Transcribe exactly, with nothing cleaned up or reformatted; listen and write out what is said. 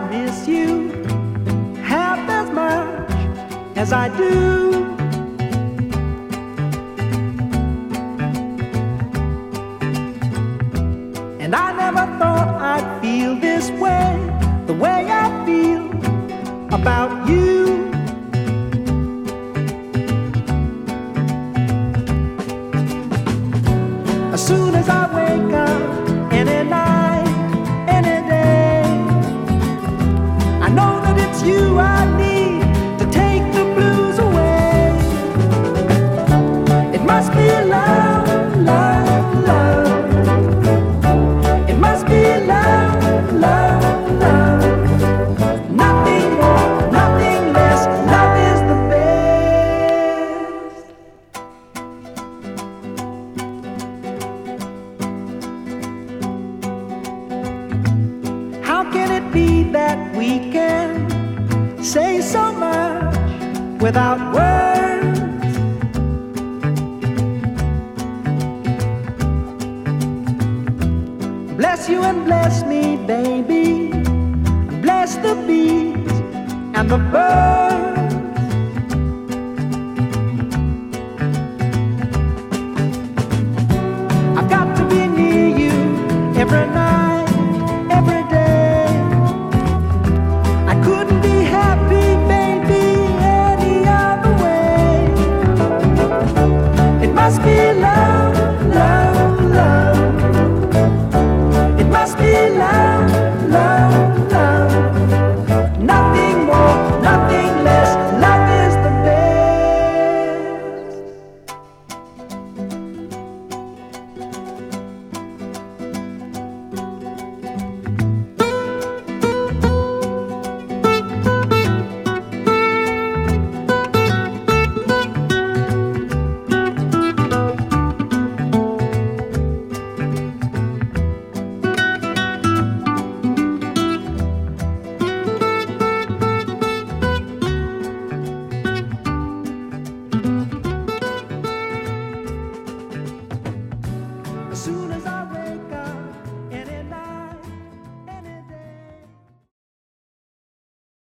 miss you half as much as I do. And I never thought I'd feel this way, the way I feel about you. As soon as I wake up, any night, any day, I know that it's you I need to take the blues away. It must be love, love, love. It must be love, love, love. Nothing more, nothing less. Love is the best. How can it be that we can say so much without words? Bless you and bless me, baby. Bless the bees and the birds.